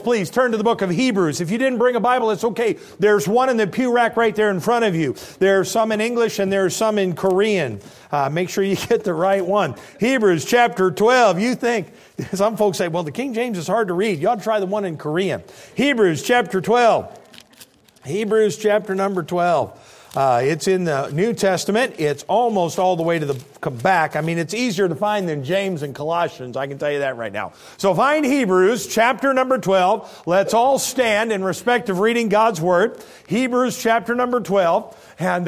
Please turn to the book of Hebrews. If you didn't bring a Bible, it's okay. There's one in the pew rack right there in front of you. There's some in English and there's some in Korean. Make sure you get the right one. Hebrews chapter 12. You think, some folks say, well, the King James is hard to read. You ought to try the one in Korean. Hebrews chapter 12. Hebrews chapter number 12. It's in the New Testament. It's almost all the way to the back. I mean, it's easier to find than James and Colossians. I can tell you that right now. So find Hebrews chapter number 12. Let's all stand in respect of reading God's Word. Hebrews chapter number 12. And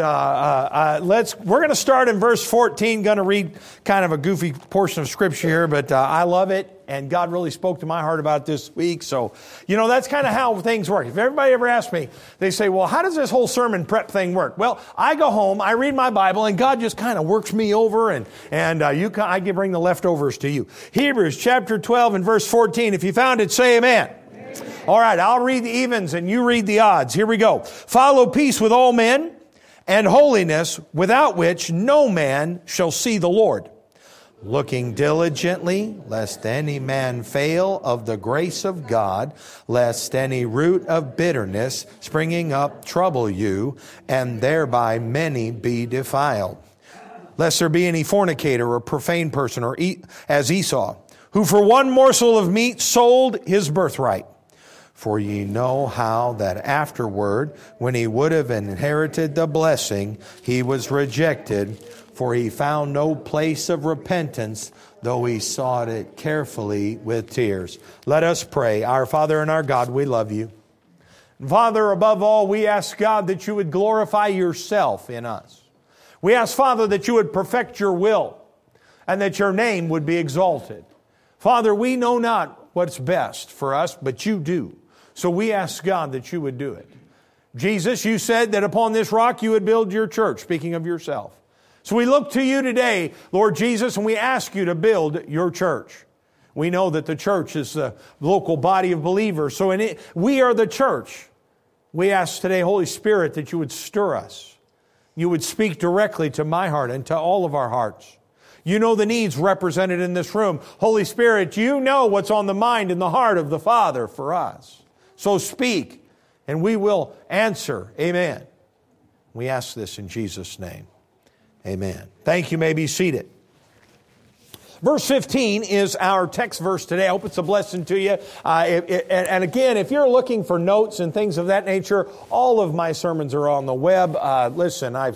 we're going to start in verse 14. Going to read kind of a goofy portion of Scripture here, but I love it. And God really spoke to my heart about it this week. So, that's kind of how things work. If everybody ever asks me, they say, well, how does this whole sermon prep thing work? Well, I go home, I read my Bible, and God just kind of works me over, and I can bring the leftovers to you. Hebrews chapter 12 and verse 14. If you found it, say amen. Amen. All right, I'll read the evens and you read the odds. Here we go. Follow peace with all men and holiness, without which no man shall see the Lord. Looking diligently, lest any man fail of the grace of God, lest any root of bitterness springing up trouble you, and thereby many be defiled. Lest there be any fornicator or profane person, or as Esau, who for one morsel of meat sold his birthright. For ye know how that afterward, when he would have inherited the blessing, he was rejected, for he found no place of repentance, though he sought it carefully with tears. Let us pray. Our Father and our God, we love you. And Father, above all, we ask God that you would glorify yourself in us. We ask, Father, that you would perfect your will and that your name would be exalted. Father, we know not what's best for us, but you do. So we ask God that you would do it. Jesus, you said that upon this rock you would build your church, speaking of yourself. So we look to you today, Lord Jesus, and we ask you to build your church. We know that the church is the local body of believers. So we are the church. We ask today, Holy Spirit, that you would stir us. You would speak directly to my heart and to all of our hearts. You know the needs represented in this room. Holy Spirit, you know what's on the mind and the heart of the Father for us. So speak, and we will answer. Amen. We ask this in Jesus' name. Amen. Thank you. You may be seated. Verse 15 is our text verse today. I hope it's a blessing to you. And again, if you're looking for notes and things of that nature, all of my sermons are on the web. Listen, there's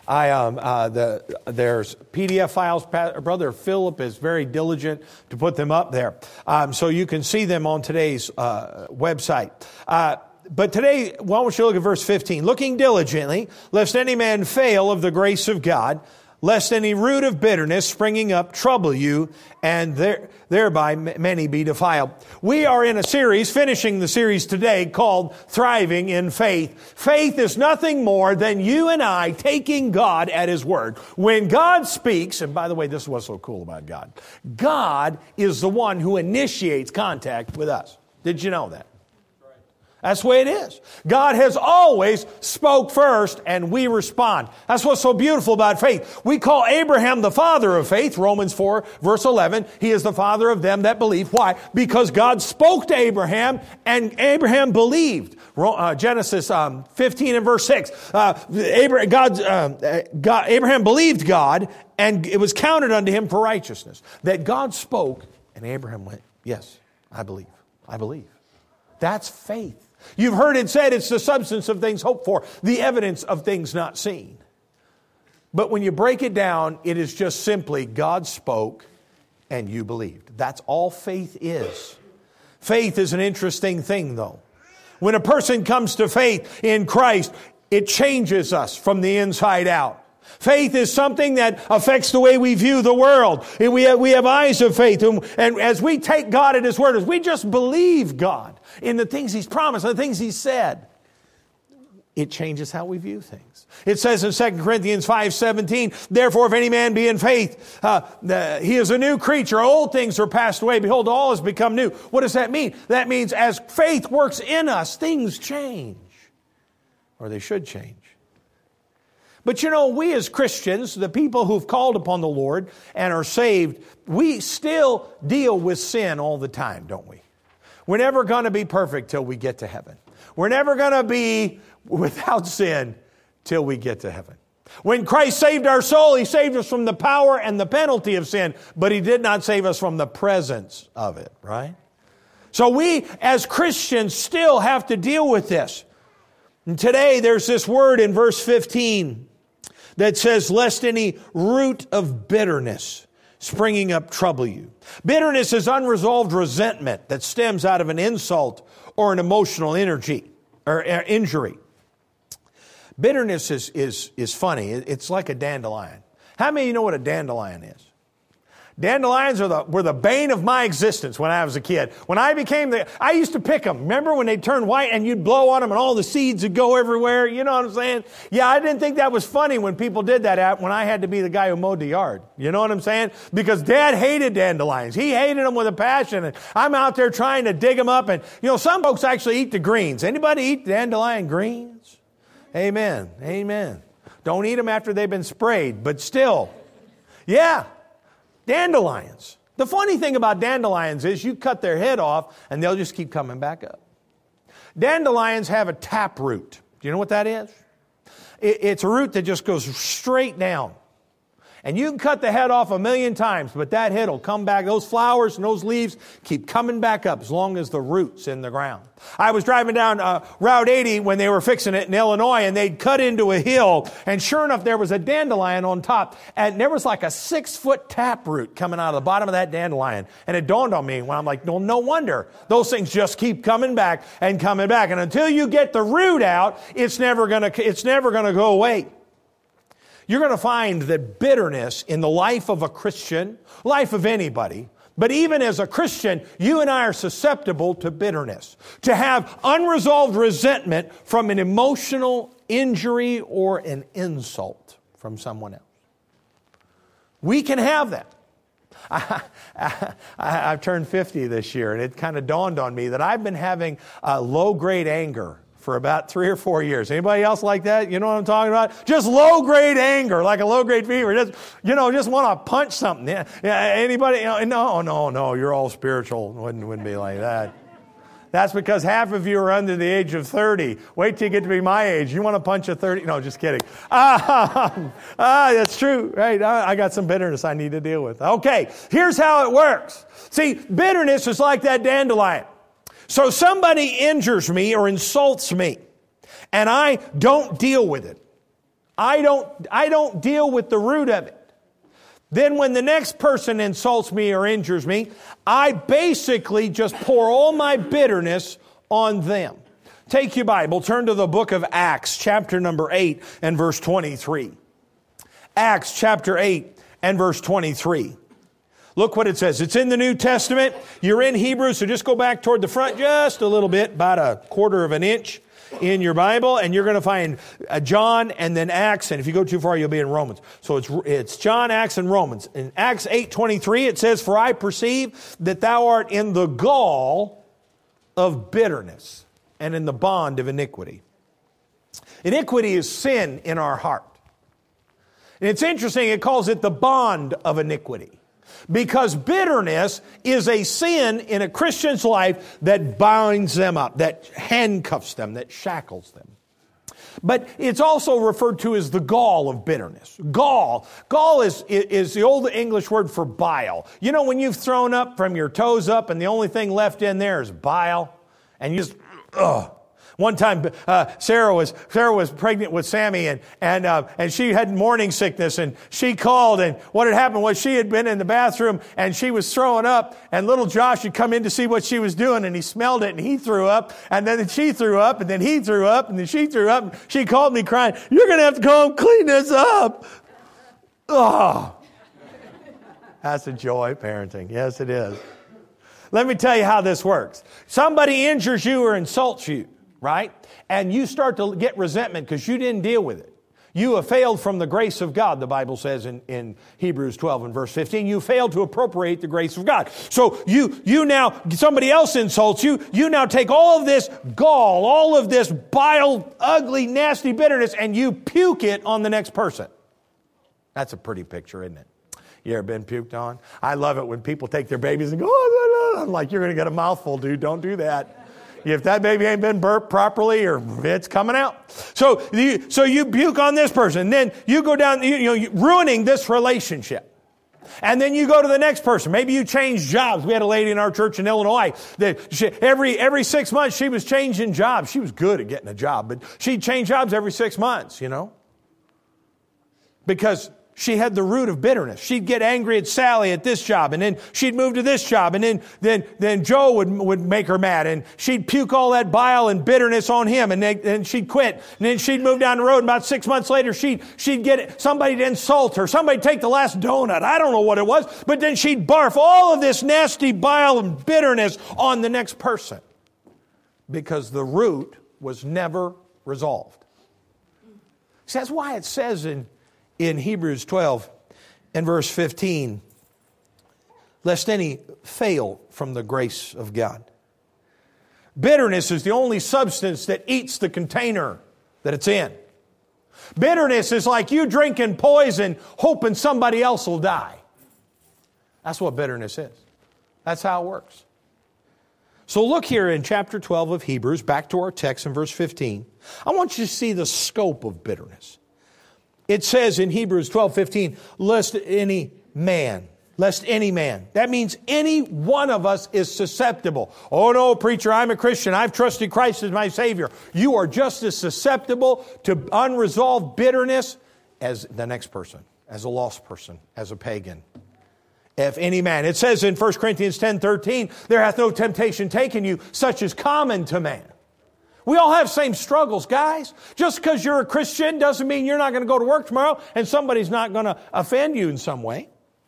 PDF files. Brother Philip is very diligent to put them up there. So you can see them on today's website. But today, why don't you look at verse 15? Looking diligently, lest any man fail of the grace of God, lest any root of bitterness springing up trouble you, and thereby many be defiled. We are in a series, finishing the series today, called Thriving in Faith. Faith is nothing more than you and I taking God at His word. When God speaks, and by the way, this is what's so cool about God. God is the one who initiates contact with us. Did you know that? That's the way it is. God has always spoke first and we respond. That's what's so beautiful about faith. We call Abraham the father of faith, Romans 4 verse 11. He is the father of them that believe. Why? Because God spoke to Abraham and Abraham believed. Genesis 15 and verse 6. Abraham believed God and it was counted unto him for righteousness. That God spoke and Abraham went, yes, I believe. I believe. That's faith. You've heard it said it's the substance of things hoped for, the evidence of things not seen. But when you break it down, it is just simply God spoke and you believed. That's all faith is. Faith is an interesting thing, though. When a person comes to faith in Christ, it changes us from the inside out. Faith is something that affects the way we view the world. We have eyes of faith. And as we take God at His word, as we just believe God in the things He's promised, the things He's said, it changes how we view things. It says in 2 Corinthians 5:17, therefore if any man be in faith, he is a new creature. Old things are passed away. Behold, all has become new. What does that mean? That means as faith works in us, things change. Or they should change. But we as Christians, the people who've called upon the Lord and are saved, we still deal with sin all the time, don't we? We're never going to be perfect till we get to heaven. We're never going to be without sin till we get to heaven. When Christ saved our soul, He saved us from the power and the penalty of sin, but He did not save us from the presence of it, right? So we, as Christians, still have to deal with this. And today, there's this word in verse 15 that says, lest any root of bitterness springing up trouble you. Bitterness is unresolved resentment that stems out of an insult or an emotional injury. Bitterness is funny. It's like a dandelion. How many of you know what a dandelion is? Dandelions were the bane of my existence when I was a kid. When I used to pick them. Remember when they turned white and you'd blow on them and all the seeds would go everywhere? You know what I'm saying? Yeah, I didn't think that was funny when people did that when I had to be the guy who mowed the yard. You know what I'm saying? Because Dad hated dandelions. He hated them with a passion. And I'm out there trying to dig them up. And, some folks actually eat the greens. Anybody eat dandelion greens? Amen. Amen. Don't eat them after they've been sprayed, but still. Yeah. Dandelions. The funny thing about dandelions is you cut their head off and they'll just keep coming back up. Dandelions have a taproot. Do you know what that is? It's a root that just goes straight down. And you can cut the head off 1,000,000 times, but that head will come back. Those flowers and those leaves keep coming back up as long as the root's in the ground. I was driving down Route 80 when they were fixing it in Illinois, and they'd cut into a hill, and sure enough, there was a dandelion on top, and there was like a 6-foot taproot coming out of the bottom of that dandelion. And it dawned on me when I'm like, no wonder. Those things just keep coming back and coming back. And until you get the root out, it's never gonna go away. You're going to find that bitterness in the life of a Christian, life of anybody, but even as a Christian, you and I are susceptible to bitterness, to have unresolved resentment from an emotional injury or an insult from someone else. We can have that. I've turned 50 this year, and it kind of dawned on me that I've been having low-grade anger for about 3 or 4 years. Anybody else like that? You know what I'm talking about? Just low-grade anger, like a low-grade fever. Just want to punch something. Yeah. Anybody? No. You're all spiritual. Wouldn't be like that. That's because half of you are under the age of 30. Wait till you get to be my age. You want to punch a 30? No, just kidding. That's true, right? I got some bitterness I need to deal with. Okay, here's how it works. See, bitterness is like that dandelion. So somebody injures me or insults me, and I don't deal with it. I don't deal with the root of it. Then when the next person insults me or injures me, I basically just pour all my bitterness on them. Take your Bible, turn to the book of Acts, chapter number 8 and verse 23. Acts chapter 8 and verse 23. Look what it says. It's in the New Testament. You're in Hebrews, so just go back toward the front just a little bit, about 1/4 of an inch in your Bible, and you're going to find John and then Acts, and if you go too far, you'll be in Romans. So it's John, Acts, and Romans. In Acts 8:23, it says, "For I perceive that thou art in the gall of bitterness and in the bond of iniquity." Iniquity is sin in our heart. And it's interesting, it calls it the bond of iniquity. Because bitterness is a sin in a Christian's life that binds them up, that handcuffs them, that shackles them. But it's also referred to as the gall of bitterness. Gall is the old English word for bile. You know when you've thrown up from your toes up and the only thing left in there is bile? And you just, ugh. One time, Sarah was pregnant with Sammy, and she had morning sickness, and she called, and what had happened was she had been in the bathroom, and she was throwing up, and little Josh had come in to see what she was doing, and he smelled it, and he threw up, and then she threw up, and then he threw up, and then she threw up, and she called me crying, "You're going to have to go and clean this up." Oh, that's a joy parenting. Yes, it is. Let me tell you how this works. Somebody injures you or insults you. Right? And you start to get resentment because you didn't deal with it. You have failed from the grace of God, the Bible says in Hebrews 12 and verse 15. You failed to appropriate the grace of God. So you now, somebody else insults you. You now take all of this gall, all of this bile, ugly, nasty bitterness, and you puke it on the next person. That's a pretty picture, isn't it? You ever been puked on? I love it when people take their babies and go, "Oh, sound like you're going to get a mouthful, dude. Don't do that. If that baby ain't been burped properly, or it's coming out. So you puke on this person. Then you go down, ruining this relationship. And then you go to the next person. Maybe you change jobs. We had a lady in our church in Illinois that every 6 months she was changing jobs. She was good at getting a job, but she'd change jobs every 6 months, because she had the root of bitterness. She'd get angry at Sally at this job, and then she'd move to this job, and then Joe would make her mad, and she'd puke all that bile and bitterness on him, and then she'd quit, and then she'd move down the road, and about 6 months later, she'd get somebody to insult her, somebody take the last donut, I don't know what it was, but then she'd barf all of this nasty bile and bitterness on the next person, because the root was never resolved. See, that's why it says in Hebrews 12 and verse 15, lest any fail from the grace of God. Bitterness is the only substance that eats the container that it's in. Bitterness is like you drinking poison hoping somebody else will die. That's what bitterness is. That's how it works. So look here in chapter 12 of Hebrews, back to our text in verse 15. I want you to see the scope of bitterness. It says in Hebrews 12:15, lest any man. That means any one of us is susceptible. Oh no, preacher, I'm a Christian. I've trusted Christ as my Savior. You are just as susceptible to unresolved bitterness as the next person, as a lost person, as a pagan. If any man. It says in 1 Corinthians 10:13, there hath no temptation taken you, such as common to man. We all have same struggles, guys. Just because you're a Christian doesn't mean you're not going to go to work tomorrow and somebody's not going to offend you in some way.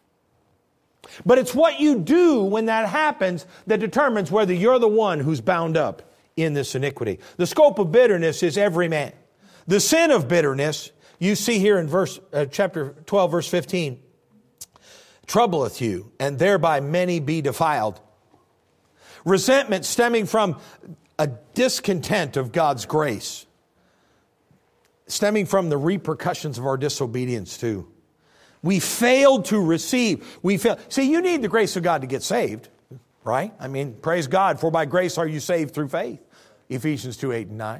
But it's what you do when that happens that determines whether you're the one who's bound up in this iniquity. The scope of bitterness is every man. The sin of bitterness, you see here in chapter 12, verse 15, troubleth you, and thereby many be defiled. Resentment stemming from a discontent of God's grace, stemming from the repercussions of our disobedience too. We failed to receive. See, you need the grace of God to get saved, right? I mean, praise God, for by grace are you saved through faith. Ephesians 2:8-9.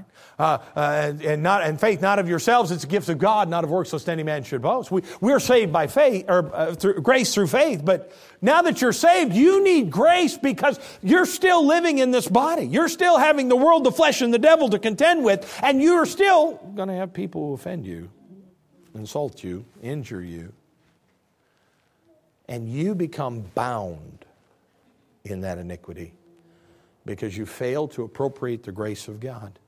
And faith not of yourselves, it's a gift of God, not of works, lest any man should boast. We're saved by faith, or through grace through faith. But now that you're saved, you need grace because you're still living in this body. You're still having the world, the flesh, and the devil to contend with, and you're still going to have people who offend you, insult you, injure you. And you become bound in that iniquity because you fail to appropriate the grace of God.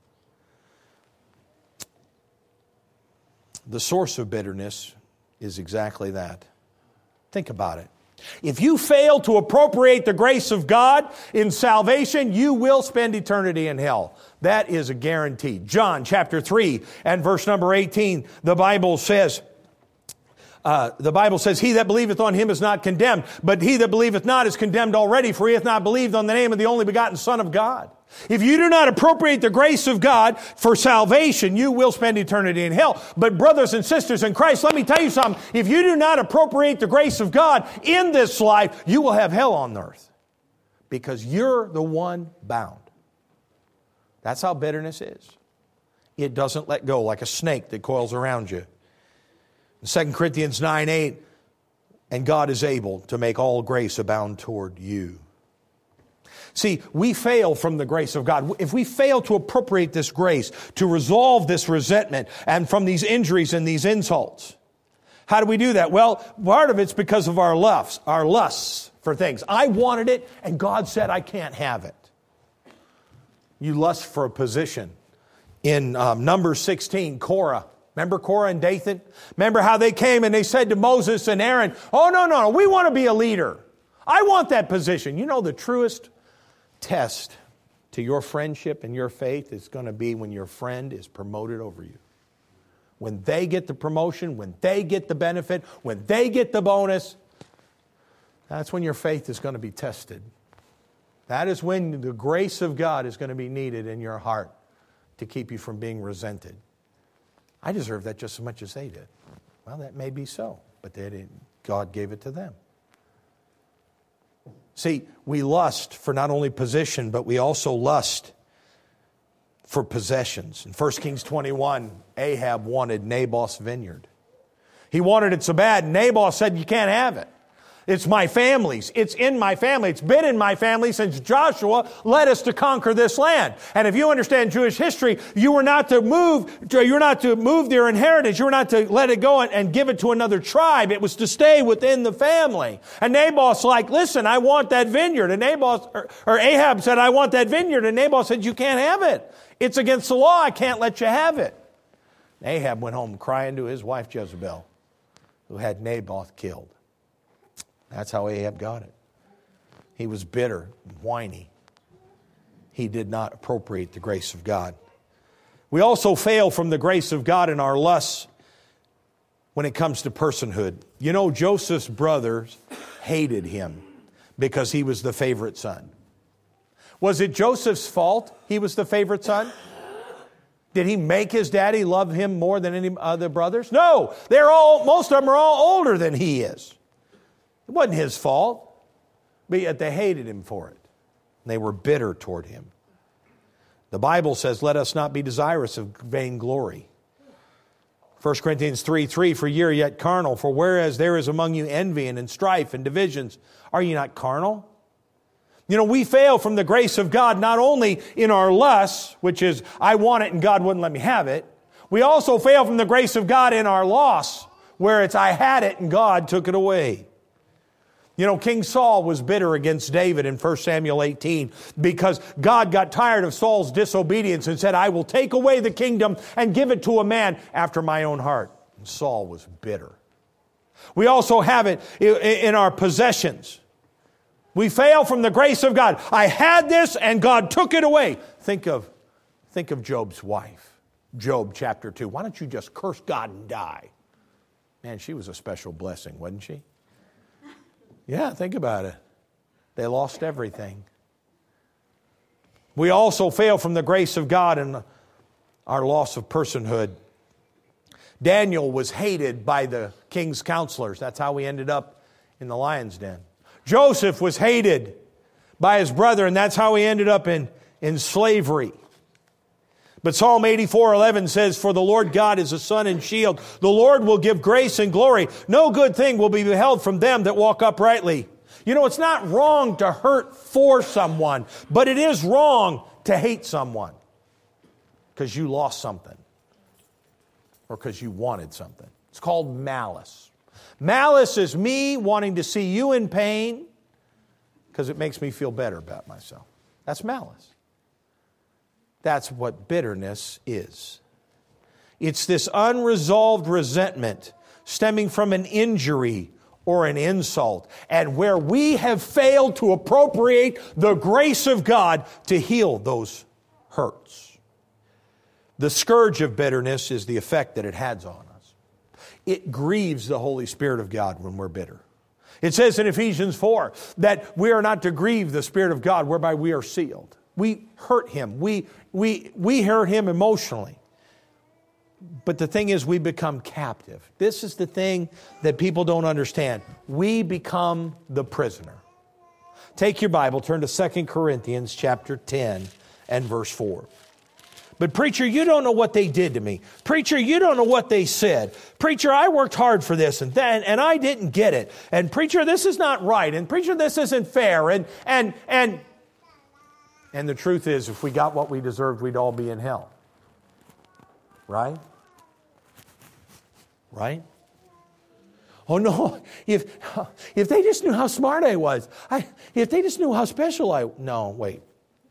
The source of bitterness is exactly that. Think about it. If you fail to appropriate the grace of God in salvation, you will spend eternity in hell. That is a guarantee. John chapter 3 and verse number 18, the Bible says, he that believeth on him is not condemned, but he that believeth not is condemned already, for he hath not believed on the name of the only begotten Son of God. If you do not appropriate the grace of God for salvation, you will spend eternity in hell. But brothers and sisters in Christ, let me tell you something. If you do not appropriate the grace of God in this life, you will have hell on earth because you're the one bound. That's how bitterness is. It doesn't let go like a snake that coils around you. 2 Corinthians 9:8, and God is able to make all grace abound toward you. See, we fail from the grace of God. If we fail to appropriate this grace, to resolve this resentment and from these injuries and these insults, how do we do that? Well, part of it's because of our lusts for things. I wanted it, and God said I can't have it. You lust for a position. In Numbers 16, Korah. Remember Korah and Dathan? Remember how they came and they said to Moses and Aaron, oh, no, we want to be a leader. I want that position. You know, the truest test to your friendship and your faith is going to be when your friend is promoted over you. When they get the promotion, when they get the benefit, when they get the bonus, that's when your faith is going to be tested. That is when the grace of God is going to be needed in your heart to keep you from being resented. I deserve that just as much as they did. Well, that may be so, but they didn't. God gave it to them. See, we lust for not only position, but we also lust for possessions. In 1 Kings 21, Ahab wanted Naboth's vineyard. He wanted it so bad, Naboth said, you can't have it. It's my family's. It's in my family. It's been in my family since Joshua led us to conquer this land. And if you understand Jewish history, you were not to move their inheritance. You were not to let it go and give it to another tribe. It was to stay within the family. And Naboth's like, listen, I want that vineyard. And Ahab said, I want that vineyard. And Naboth said, you can't have it. It's against the law. I can't let you have it. And Ahab went home crying to his wife Jezebel, who had Naboth killed. That's how Ahab got it. He was bitter and whiny. He did not appropriate the grace of God. We also fail from the grace of God in our lusts when it comes to personhood. You know, Joseph's brothers hated him because he was the favorite son. Was it Joseph's fault he was the favorite son? Did he make his daddy love him more than any other brothers? No. Most of them are all older than he is. It wasn't his fault, but yet they hated him for it. They were bitter toward him. The Bible says, let us not be desirous of vainglory. 1 Corinthians 3:3, for ye are yet carnal, for whereas there is among you envy and strife and divisions, are ye not carnal? You know, we fail from the grace of God not only in our lusts, which is, I want it and God wouldn't let me have it. We also fail from the grace of God in our loss, where it's, I had it and God took it away. You know, King Saul was bitter against David in 1 Samuel 18 because God got tired of Saul's disobedience and said, I will take away the kingdom and give it to a man after my own heart. And Saul was bitter. We also have it in our possessions. We fail from the grace of God. I had this and God took it away. Think of Job's wife. Job chapter 2. Why don't you just curse God and die? Man, she was a special blessing, wasn't she? Yeah, think about it. They lost everything. We also fail from the grace of God in our loss of personhood. Daniel was hated by the king's counselors. That's how he ended up in the lion's den. Joseph was hated by his brother, and that's how he ended up in slavery. But Psalm 84:11 says, for the Lord God is a sun and shield. The Lord will give grace and glory. No good thing will be withheld from them that walk uprightly. You know, it's not wrong to hurt for someone, but it is wrong to hate someone because you lost something or because you wanted something. It's called malice. Malice is me wanting to see you in pain because it makes me feel better about myself. That's malice. That's what bitterness is. It's this unresolved resentment stemming from an injury or an insult, and where we have failed to appropriate the grace of God to heal those hurts. The scourge of bitterness is the effect that it has on us. It grieves the Holy Spirit of God when we're bitter. It says in Ephesians 4 that we are not to grieve the Spirit of God whereby we are sealed. We hurt him. We hurt him emotionally. But the thing is, we become captive. This is the thing that people don't understand. We become the prisoner. Take your Bible, turn to 2 Corinthians chapter 10 and verse 4. But preacher, you don't know what they did to me. Preacher, you don't know what they said. Preacher, I worked hard for this and that, and I didn't get it. And preacher, this is not right. And preacher, this isn't fair. And the truth is, if we got what we deserved, we'd all be in hell. Right? Right? Oh no, if they just knew how smart I was. If they just knew how special No, wait.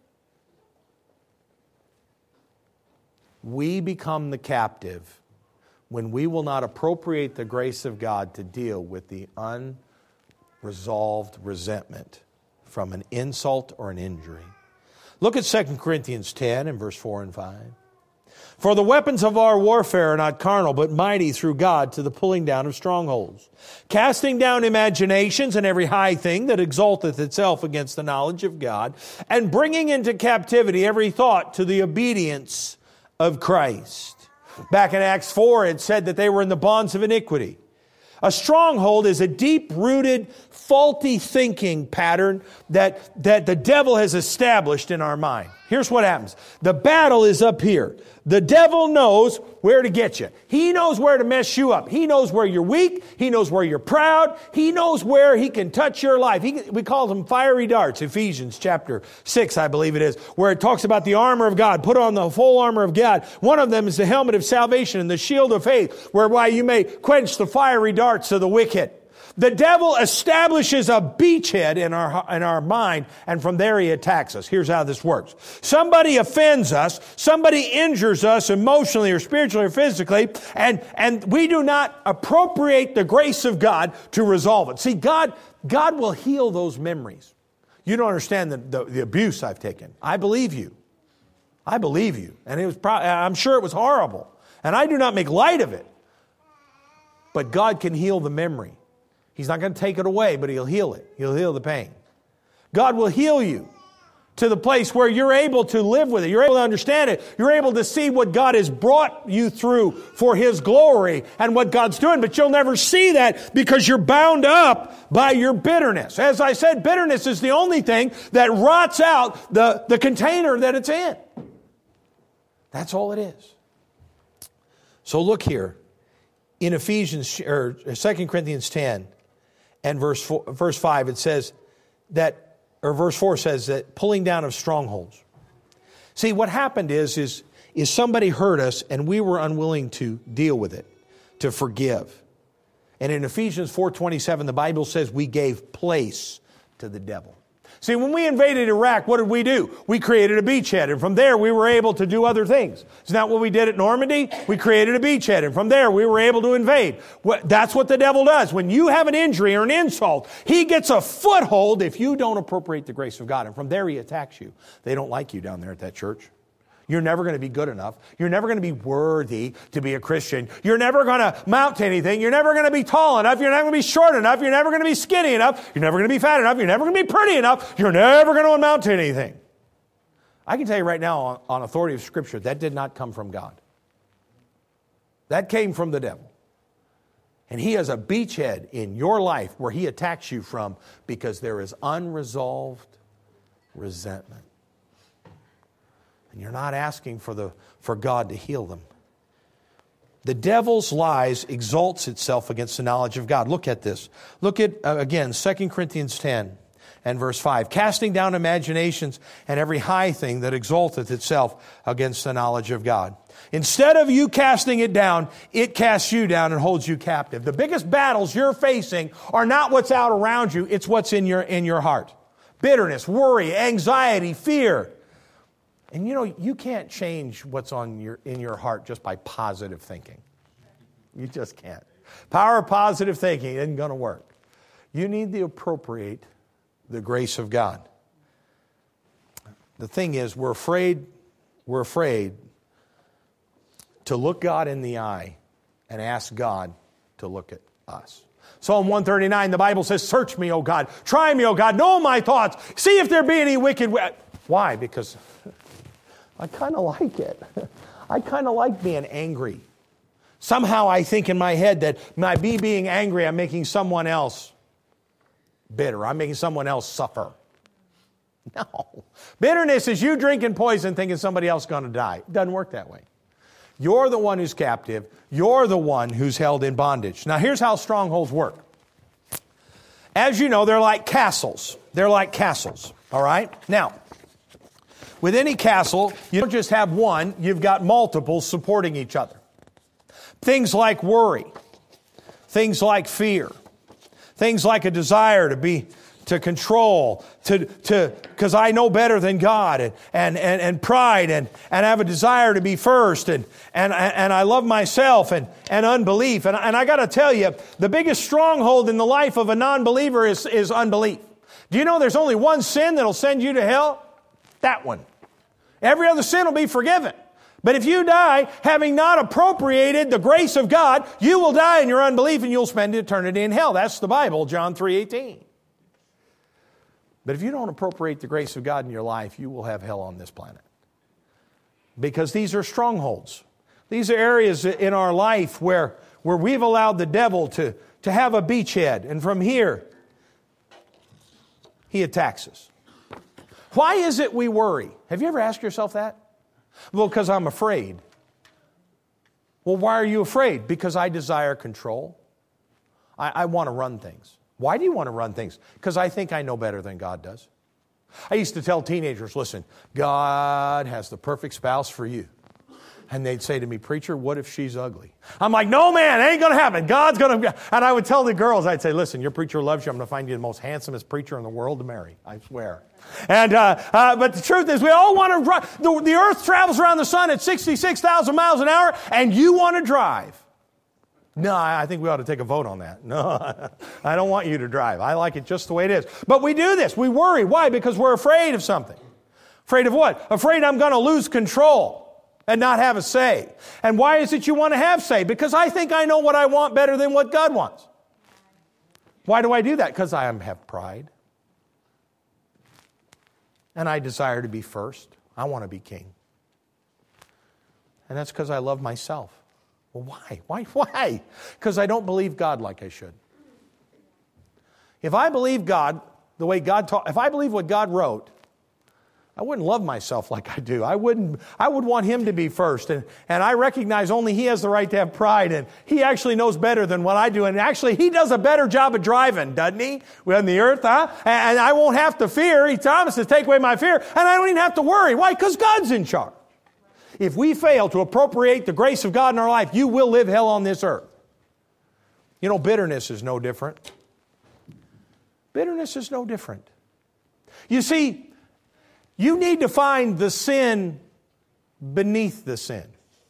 We become the captive when we will not appropriate the grace of God to deal with the unresolved resentment from an insult or an injury. Look at 2 Corinthians 10 and verse 4 and 5. For the weapons of our warfare are not carnal, but mighty through God to the pulling down of strongholds, casting down imaginations and every high thing that exalteth itself against the knowledge of God, and bringing into captivity every thought to the obedience of Christ. Back in Acts 4, it said that they were in the bonds of iniquity. A stronghold is a deep-rooted, faulty thinking pattern that the devil has established in our mind. Here's what happens. The battle is up here. The devil knows where to get you. He knows where to mess you up. He knows where you're weak. He knows where you're proud. He knows where he can touch your life. We call them fiery darts, Ephesians chapter 6, I believe it is, where it talks about the armor of God. Put on the full armor of God. One of them is the helmet of salvation and the shield of faith, whereby you may quench the fiery darts of the wicked. The devil establishes a beachhead in our mind, and from there he attacks us. Here's how this works. Somebody offends us, somebody injures us emotionally or spiritually or physically, and we do not appropriate the grace of God to resolve it. See, God will heal those memories. You don't understand the abuse I've taken. I believe you. I believe you. And I'm sure it was horrible. And I do not make light of it. But God can heal the memory. He's not going to take it away, but He'll heal it. He'll heal the pain. God will heal you to the place where you're able to live with it. You're able to understand it. You're able to see what God has brought you through for His glory and what God's doing. But you'll never see that because you're bound up by your bitterness. As I said, bitterness is the only thing that rots out the container that it's in. That's all it is. So look here. In Ephesians, or 2 Corinthians 10, and verse 5, it says that, or verse 4 says that pulling down of strongholds. See, what happened is somebody hurt us and we were unwilling to deal with it, to forgive. And in Ephesians 4:27, the Bible says we gave place to the devil. See, when we invaded Iraq, what did we do? We created a beachhead, and from there we were able to do other things. Isn't that what we did at Normandy? We created a beachhead, and from there we were able to invade. That's what the devil does. When you have an injury or an insult, he gets a foothold if you don't appropriate the grace of God, and from there he attacks you. They don't like you down there at that church. You're never going to be good enough. You're never going to be worthy to be a Christian. You're never going to mount to anything. You're never going to be tall enough. You're never going to be short enough. You're never going to be skinny enough. You're never going to be fat enough. You're never going to be pretty enough. You're never going to amount to anything. I can tell you right now on authority of Scripture, that did not come from God. That came from the devil. And he has a beachhead in your life where he attacks you from because there is unresolved resentment. And you're not asking for God to heal them. The devil's lies exalts itself against the knowledge of God. Look at this. Look at, again, 2 Corinthians 10 and verse 5. Casting down imaginations and every high thing that exalteth itself against the knowledge of God. Instead of you casting it down, it casts you down and holds you captive. The biggest battles you're facing are not what's out around you, it's what's in your heart. Bitterness, worry, anxiety, fear. And you know, you can't change what's in your heart just by positive thinking. You just can't. Power of positive thinking isn't going to work. You need to appropriate the grace of God. The thing is, we're afraid to look God in the eye and ask God to look at us. Psalm 139, the Bible says, "Search me, O God. Try me, O God. Know my thoughts. See if there be any wicked way." Why? Because I kind of like it. I kind of like being angry. Somehow I think in my head that by me being angry, I'm making someone else bitter. I'm making someone else suffer. No. Bitterness is you drinking poison thinking somebody else is going to die. It doesn't work that way. You're the one who's captive. You're the one who's held in bondage. Now here's how strongholds work. As you know, they're like castles. They're like castles. All right? Now, with any castle, you don't just have one, you've got multiples supporting each other. Things like worry, things like fear, things like a desire to control, because I know better than God, and pride, and have a desire to be first, and I love myself, and unbelief. And I got to tell you, the biggest stronghold in the life of a non-believer is unbelief. Do you know there's only one sin that'll send you to hell? That one. Every other sin will be forgiven. But if you die having not appropriated the grace of God, you will die in your unbelief and you'll spend eternity in hell. That's the Bible, John 3:18. But if you don't appropriate the grace of God in your life, you will have hell on this planet. Because these are strongholds. These are areas in our life where we've allowed the devil to have a beachhead. And from here, he attacks us. Why is it we worry? Have you ever asked yourself that? Well, because I'm afraid. Well, why are you afraid? Because I desire control. I want to run things. Why do you want to run things? Because I think I know better than God does. I used to tell teenagers, listen, God has the perfect spouse for you. And they'd say to me, preacher, what if she's ugly? I'm like, no, man, it ain't going to happen. God's going to... And I would tell the girls, I'd say, listen, your preacher loves you. I'm going to find you the most handsomest preacher in the world to marry. I swear. And but the truth is, we all want to drive. The earth travels around the sun at 66,000 miles an hour, and you want to drive. No, I think we ought to take a vote on that. No, I don't want you to drive. I like it just the way it is. But we do this. We worry. Why? Because we're afraid of something. Afraid of what? Afraid I'm going to lose control and not have a say. And why is it you want to have say? Because I think I know what I want better than what God wants. Why do I do that? Because I have pride. And I desire to be first. I want to be king. And that's because I love myself. Well, why? Why? Because I don't believe God like I should. If I believe God the way God taught, if I believe what God wrote, I wouldn't love myself like I do. I would want Him to be first. And I recognize only He has the right to have pride. And He actually knows better than what I do. And actually, He does a better job of driving, doesn't He? On the earth, huh? And I won't have to fear. He promises to take away my fear. And I don't even have to worry. Why? Because God's in charge. If we fail to appropriate the grace of God in our life, you will live hell on this earth. You know, bitterness is no different. Bitterness is no different. You see, you need to find the sin beneath the sin.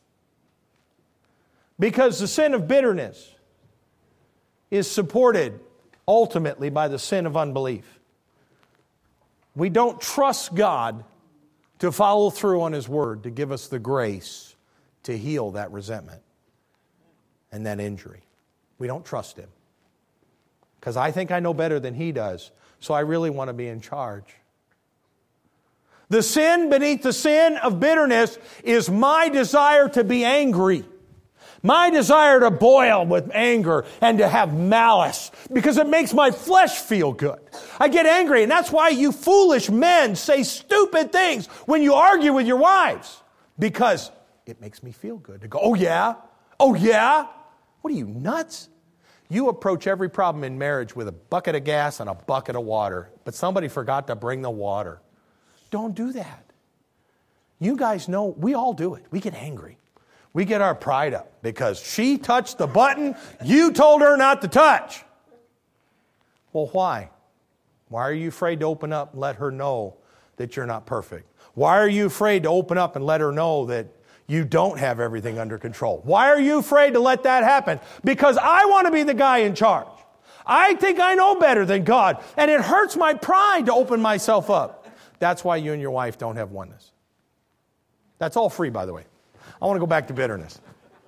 Because the sin of bitterness is supported ultimately by the sin of unbelief. We don't trust God to follow through on His Word, to give us the grace to heal that resentment and that injury. We don't trust Him. Because I think I know better than He does, so I really want to be in charge. The sin beneath the sin of bitterness is my desire to be angry. My desire to boil with anger and to have malice because it makes my flesh feel good. I get angry, and that's why you foolish men say stupid things when you argue with your wives. Because it makes me feel good to go, oh yeah? Oh yeah? What are you, nuts? You approach every problem in marriage with a bucket of gas and a bucket of water, but somebody forgot to bring the water. Don't do that. You guys know, we all do it. We get angry. We get our pride up because she touched the button you told her not to touch. Well, why? Why are you afraid to open up and let her know that you're not perfect? Why are you afraid to open up and let her know that you don't have everything under control? Why are you afraid to let that happen? Because I want to be the guy in charge. I think I know better than God, and it hurts my pride to open myself up. That's why you and your wife don't have oneness. That's all free, by the way. I want to go back to bitterness.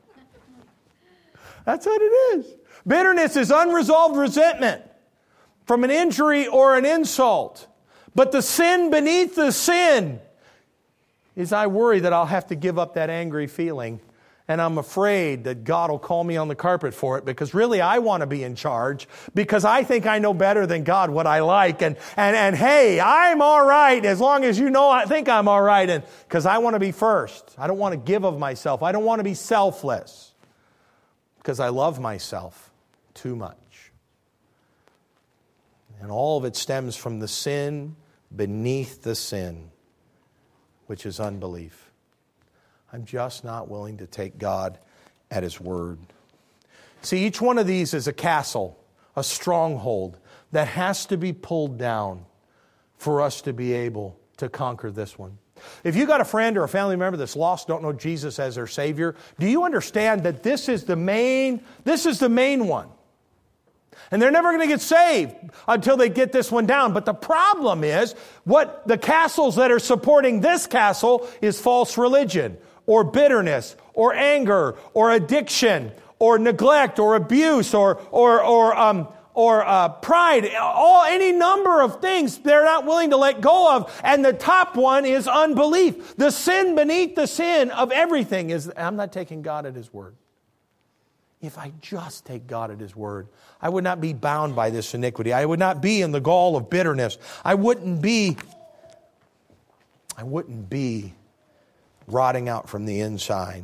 That's what it is. Bitterness is unresolved resentment from an injury or an insult. But the sin beneath the sin is I worry that I'll have to give up that angry feeling. And I'm afraid that God will call me on the carpet for it because really I want to be in charge because I think I know better than God what I like. And hey, I'm all right as long as you know I think I'm all right. And because I want to be first. I don't want to give of myself. I don't want to be selfless because I love myself too much. And all of it stems from the sin beneath the sin, which is unbelief. I'm just not willing to take God at His word. See, each one of these is a castle, a stronghold that has to be pulled down for us to be able to conquer this one. If you got a friend or a family member that's lost, don't know Jesus as their Savior, do you understand that this is the main one? And they're never going to get saved until they get this one down. But the problem is, what the castles that are supporting this castle is false religion, or bitterness, or anger, or addiction, or neglect, or abuse, or pride, any number of things they're not willing to let go of. And the top one is unbelief. The sin beneath the sin of everything is, I'm not taking God at His word. If I just take God at His word, I would not be bound by this iniquity. I would not be in the gall of bitterness. I wouldn't be rotting out from the inside.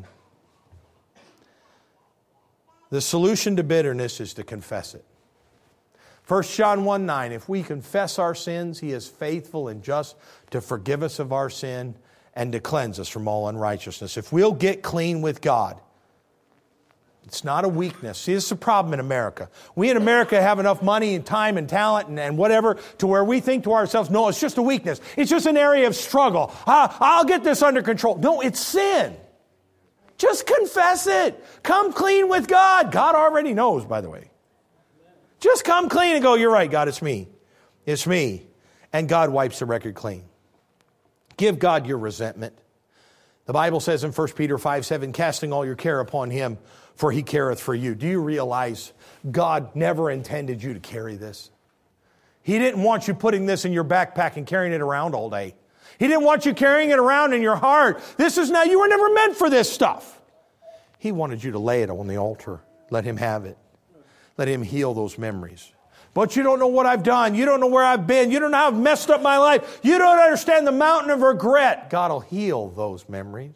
The solution to bitterness is to confess it. 1 John 1:9, if we confess our sins, He is faithful and just to forgive us of our sin and to cleanse us from all unrighteousness. If we'll get clean with God, it's not a weakness. See, this is a problem in America. We in America have enough money and time and talent and whatever to where we think to ourselves, no, it's just a weakness. It's just an area of struggle. I'll get this under control. No, it's sin. Just confess it. Come clean with God. God already knows, by the way. Just come clean and go, you're right, God, it's me. It's me. And God wipes the record clean. Give God your resentment. The Bible says in 1 Peter 5:7, casting all your care upon Him, for He careth for you. Do you realize God never intended you to carry this? He didn't want you putting this in your backpack and carrying it around all day. He didn't want you carrying it around in your heart. You were never meant for this stuff. He wanted you to lay it on the altar. Let Him have it. Let Him heal those memories. But you don't know what I've done. You don't know where I've been. You don't know how I've messed up my life. You don't understand the mountain of regret. God will heal those memories.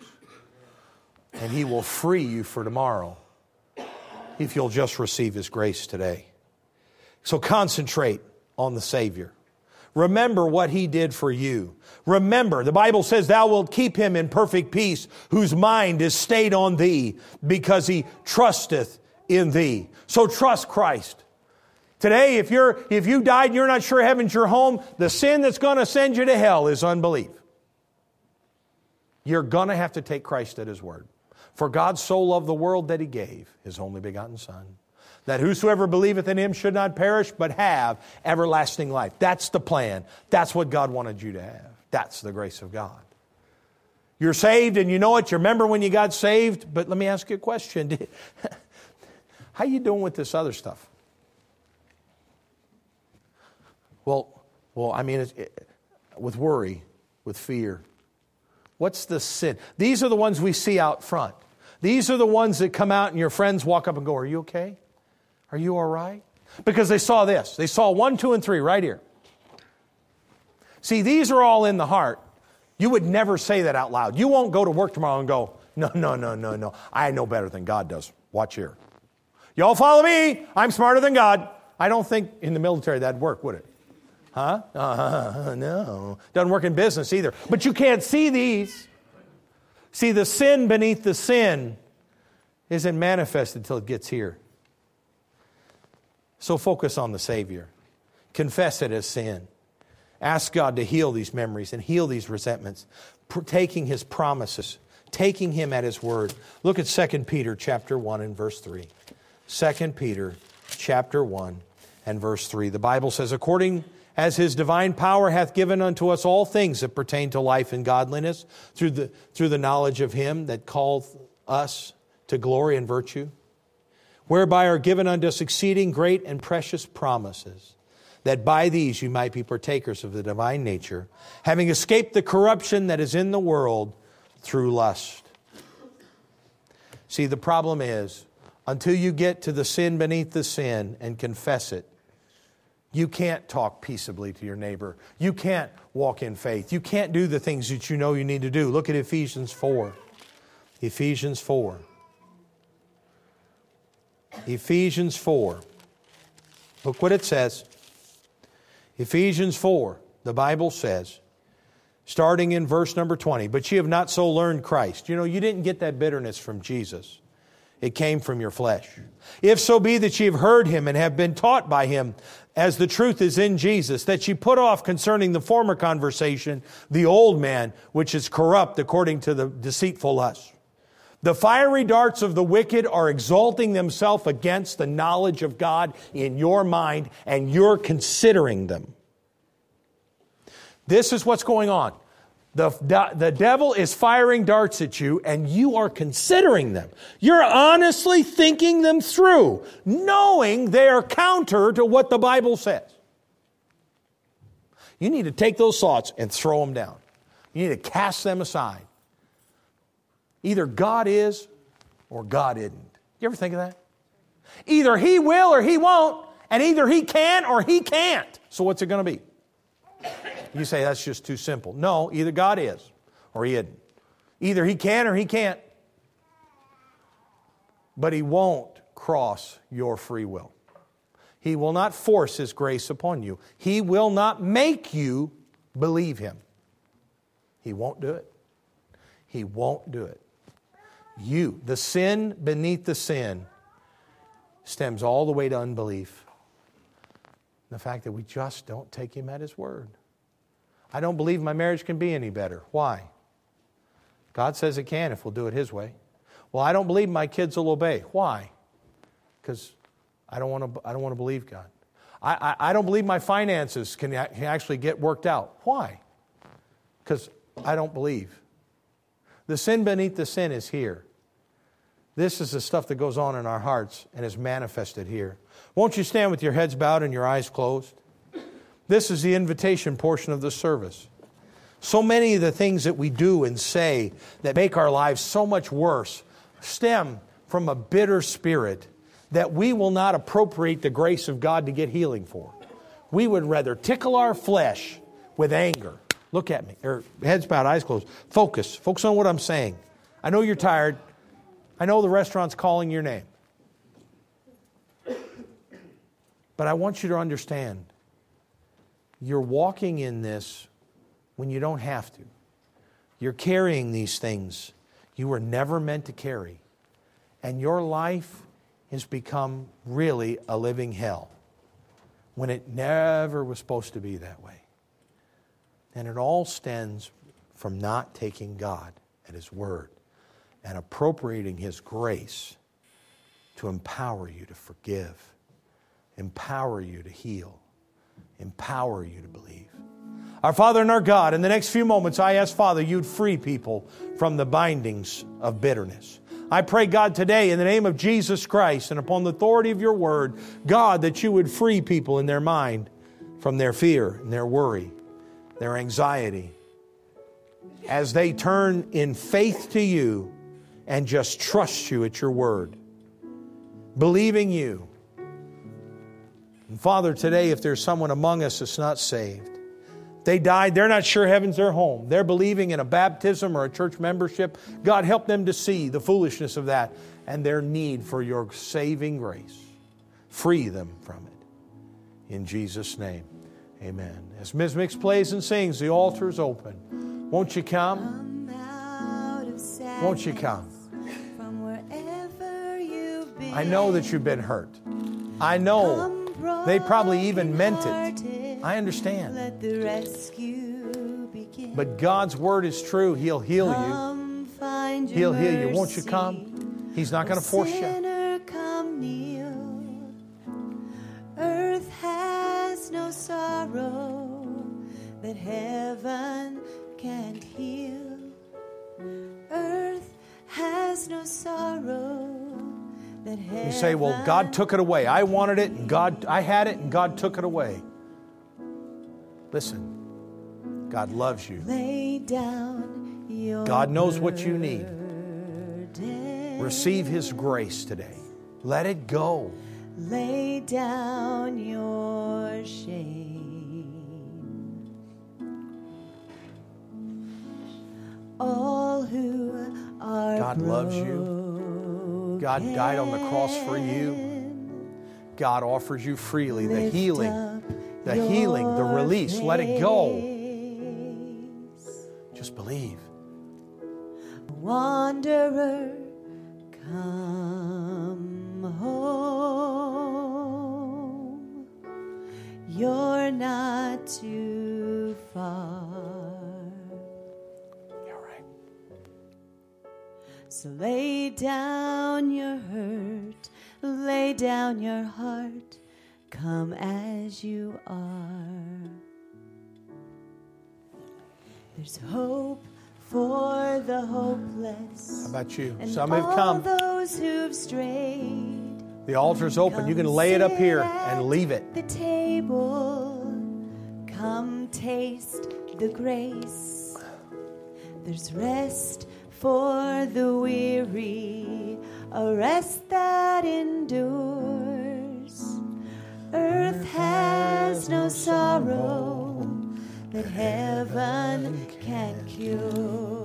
And He will free you for tomorrow if you'll just receive His grace today. So concentrate on the Savior. Remember what He did for you. Remember, the Bible says, thou wilt keep him in perfect peace, whose mind is stayed on Thee, because he trusteth in Thee. So trust Christ. Today, if you died and you're not sure heaven's your home, the sin that's going to send you to hell is unbelief. You're going to have to take Christ at His word. For God so loved the world that He gave His only begotten Son, that whosoever believeth in Him should not perish, but have everlasting life. That's the plan. That's what God wanted you to have. That's the grace of God. You're saved and you know it. You remember when you got saved. But let me ask you a question. How you doing with this other stuff? Well, I mean, with worry, with fear. What's the sin? These are the ones we see out front. These are the ones that come out and your friends walk up and go, are you okay? Are you all right? Because they saw this. They saw 1, 2, and 3 right here. See, these are all in the heart. You would never say that out loud. You won't go to work tomorrow and go, no. I know better than God does. Watch here. Y'all follow me. I'm smarter than God. I don't think in the military that'd work, would it? Huh? No. Doesn't work in business either. But you can't see these. See, the sin beneath the sin isn't manifested until it gets here. So focus on the Savior. Confess it as sin. Ask God to heal these memories and heal these resentments. Taking His promises. Taking Him at His word. Look at 2 Peter chapter 1 and verse 3. 2 Peter chapter 1 and verse 3. The Bible says, according as His divine power hath given unto us all things that pertain to life and godliness, through the knowledge of Him that calleth us to glory and virtue, whereby are given unto us exceeding great and precious promises, that by these you might be partakers of the divine nature, having escaped the corruption that is in the world through lust. See, the problem is, until you get to the sin beneath the sin and confess it, you can't talk peaceably to your neighbor. You can't walk in faith. You can't do the things that you know you need to do. Look at Ephesians 4. Ephesians 4. Ephesians 4. Look what it says. Ephesians 4, the Bible says, starting in verse number 20, but ye have not so learned Christ. You know, you didn't get that bitterness from Jesus. It came from your flesh. If so be that ye have heard Him and have been taught by Him, as the truth is in Jesus, that ye put off concerning the former conversation, the old man, which is corrupt according to the deceitful lust. The fiery darts of the wicked are exalting themselves against the knowledge of God in your mind, and you're considering them. This is what's going on. The devil is firing darts at you, and you are considering them. You're honestly thinking them through, knowing they are counter to what the Bible says. You need to take those thoughts and throw them down. You need to cast them aside. Either God is or God isn't. You ever think of that? Either He will or He won't, and either He can or He can't. So what's it going to be? You say, that's just too simple. No, either God is or He isn't. Either He can or He can't. But He won't cross your free will. He will not force His grace upon you. He will not make you believe Him. He won't do it. He won't do it. You, the sin beneath the sin, stems all the way to unbelief. The fact that we just don't take Him at His word. I don't believe my marriage can be any better. Why? God says it can if we'll do it His way. Well, I don't believe my kids will obey. Why? Because I don't want to believe God. I don't believe my finances can actually get worked out. Why? Because I don't believe. The sin beneath the sin is here. This is the stuff that goes on in our hearts and is manifested here. Won't you stand with your heads bowed and your eyes closed? This is the invitation portion of the service. So many of the things that we do and say that make our lives so much worse stem from a bitter spirit that we will not appropriate the grace of God to get healing for. We would rather tickle our flesh with anger. Look at me. Heads bowed, eyes closed. Focus. Focus on what I'm saying. I know you're tired. I know the restaurant's calling your name. But I want you to understand, you're walking in this when you don't have to. You're carrying these things you were never meant to carry. And your life has become really a living hell when it never was supposed to be that way. And it all stems from not taking God at His word and appropriating His grace to empower you to forgive, empower you to heal, empower you to believe. Our Father and our God, in the next few moments, I ask, Father, you'd free people from the bindings of bitterness. I pray, God, today, in the name of Jesus Christ and upon the authority of your word, God, that you would free people in their mind from their fear and their worry, their anxiety, as they turn in faith to you and just trust you at your word, believing you. And Father, today, if there's someone among us that's not saved, they died, they're not sure heaven's their home. They're believing in a baptism or a church membership. God, help them to see the foolishness of that and their need for your saving grace. Free them from it. In Jesus' name, amen. As Ms. Mix plays and sings, the altar is open. Won't you come? Won't you come? I know that you've been hurt. I know they probably even meant it. I understand. Let the rescue begin. But God's word is true. He'll heal you. He'll heal you. Won't you come? He's not going to force you. Come kneel. Earth has no sorrow that heaven can't heal. Earth has no sorrow that heaven. You say, well, God took it away. I wanted it, and I had it, and God took it away. Listen, God loves you. Lay down your God knows what you need. Receive His grace today. Let it go. Lay down your shame. All who are God loves you. God died on the cross for you. God offers you freely the healing. The healing, the release, let it go. Just believe. Wanderer, come home. You're not too far. You're right. So lay down your hurt, lay down your heart. Come as you are. There's hope for the hopeless. How about you? And Some have come. Those who've strayed. The altar's open. You can lay it up here and leave it. The table. Come taste the grace. There's rest for the weary. a rest that endures. Earth has no sorrow that heaven can cure.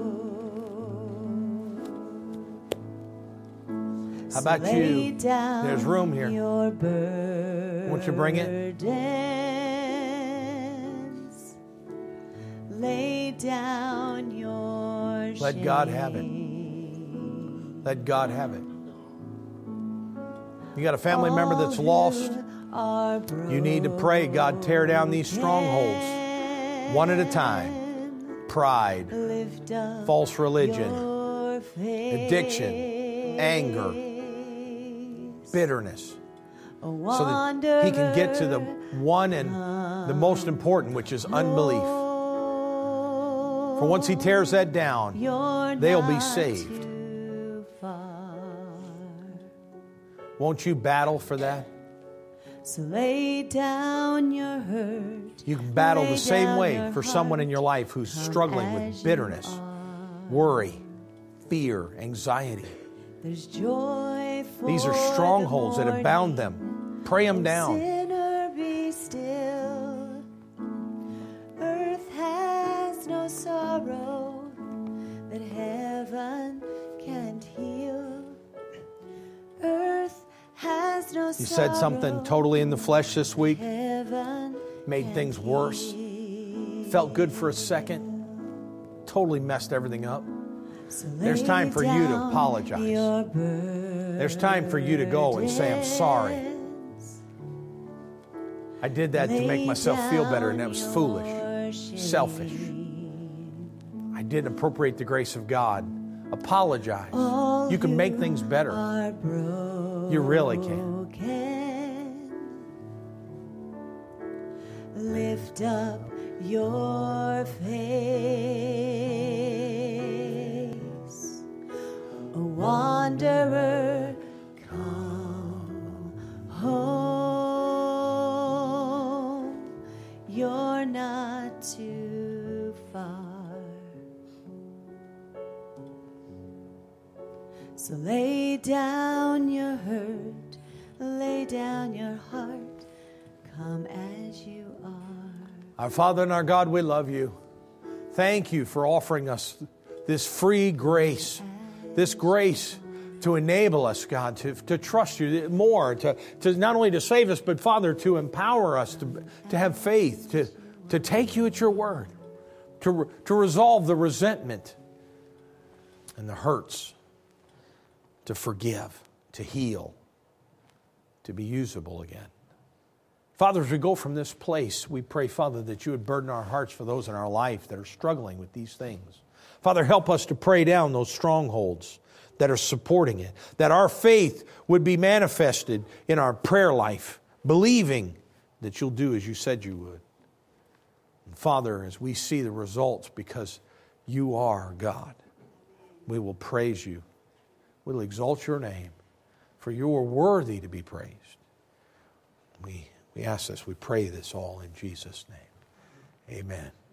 How about you? There's room here. Won't you bring it? Lay down your shame. Let God have it. Let God have it. You got a family member that's lost? You need to pray, God, tear down these strongholds one at a time. Pride, false religion, addiction, anger, bitterness. So that he can get to the one and the most important, which is unbelief. For once he tears that down, they'll be saved. Won't you battle for that? So lay down your hurt. You can battle the same way for someone in your life who's struggling with bitterness, worry, fear, anxiety. There's joy for these are strongholds that have bound them. Pray them down. Sinner, be still. Earth has no sorrow that heaven can't heal. Earth has no You said something totally in the flesh this week, heaven made things worse, felt good for a second, totally messed everything up. So there's time for you to apologize. There's time for you to go and say, I'm sorry. I did that to make myself feel better, and that was foolish, selfish. I didn't appropriate the grace of God. Apologize. You can make things better. You really can. Lift up your face, a wanderer, come home. You're not too far. So lay down your hurt, lay down your heart, come as you are. Our Father and our God, we love you. Thank you for offering us this free grace, this grace to enable us, God, to trust you more, to not only to save us, but Father, to empower us to have faith, to take you at your word, to resolve the resentment and the hurts, to forgive, to heal, to be usable again. Father, as we go from this place, we pray, Father, that you would burden our hearts for those in our life that are struggling with these things. Father, help us to pray down those strongholds that are supporting it, that our faith would be manifested in our prayer life, believing that you'll do as you said you would. And Father, as we see the results, because you are God, we will praise you. We'll exalt your name, for you are worthy to be praised. We ask this, we pray this all in Jesus' name. Amen.